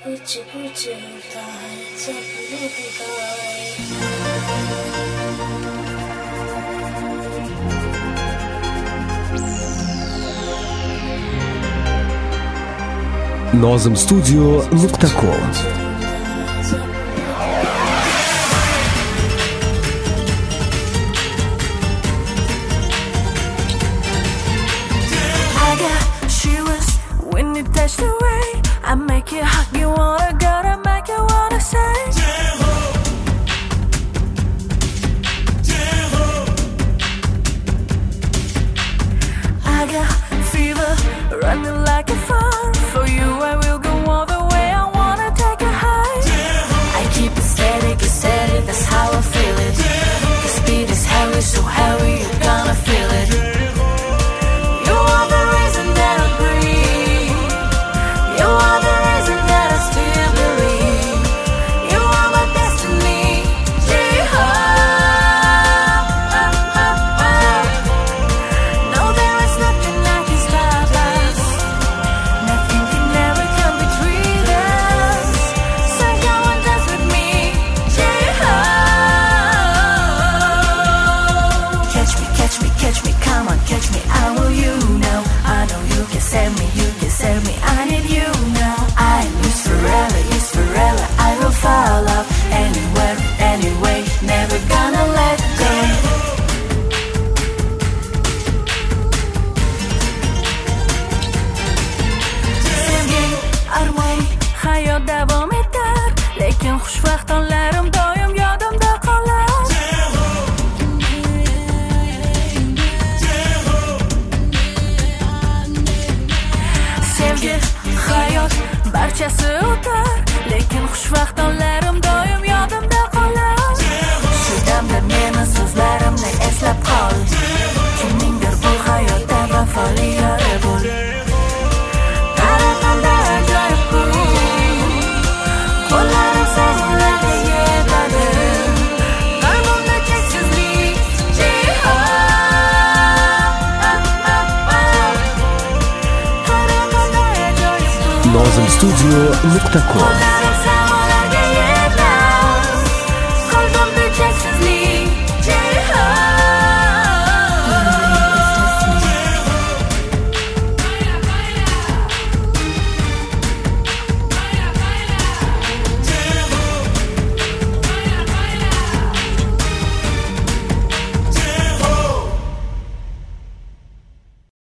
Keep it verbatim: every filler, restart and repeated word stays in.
Uchi uchi dai, zappi dai. nozim studio nuqta com Touch the way I make you hug, you wanna go to make you wanna say Jeho, Jeho. I got fever running like a fire. For you I will go all the way, I wanna take you high Jeho. I keep it steady, get steady, that's how I feel it Jeho. The speed is heavy, so heavy, you're gonna feel it Jeho. You are the reason that I breathe. You are the reason that I still believe. You are my destiny. No, there is nothing that can stop us. Nothing can ever come between us. So go and dance with me. Catch me, catch me, catch me, come on, catch me. I will, you know. I know you can save me, you can save me. I need you now. I am yours forever, yours forever. I will follow anywhere, anyway. Never gonna let go. Sevgi, armon, hayot davom etar. Lekin xushvaqt onlarim doim yodimda qolar. Sevgi, hayot, barchasi o'tar. Lekin xushvaqt onlarim doim yodimda qolar. Shu damda meni so'zlarimni eslab qol. Kimningdir bu hayotda vafoli yori bo'l. Qara qanday ajoyib bu. Qo'llarim sezgilarga yetadi. Qalbimda cheksizlik. nozim studio nuqta com